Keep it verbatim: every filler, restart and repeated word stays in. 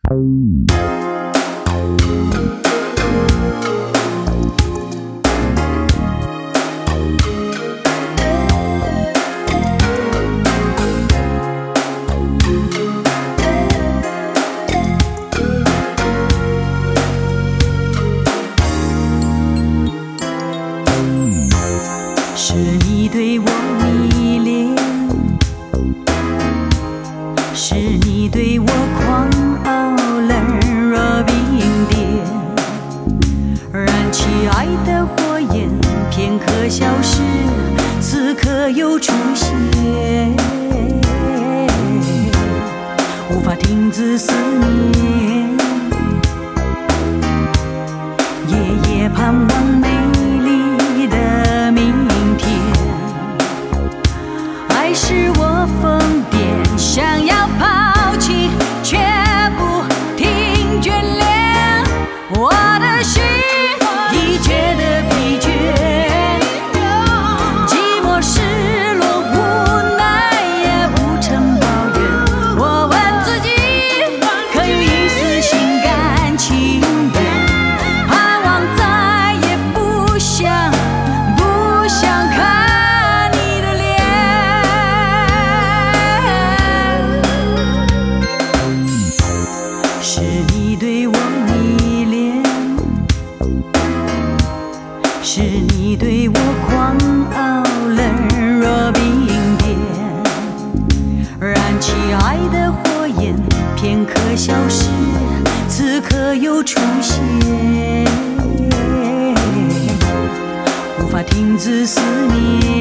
是你对我迷恋，是你对我狂傲冷若冰点，燃起爱的火焰，片刻消失，此刻又出现，无法停止思念，夜夜盼望美丽的明天，爱使我疯癫，想要抛弃，却不停眷恋，我的心已觉得疲倦，寂寞失落无奈也不曾抱怨，我问自己可有一丝心甘情愿，盼望再也不想不想看你的脸，是你对我迷恋，是你对我狂傲冷若冰点，燃起爱的火焰，片刻消失，此刻又出现，无法停止思念，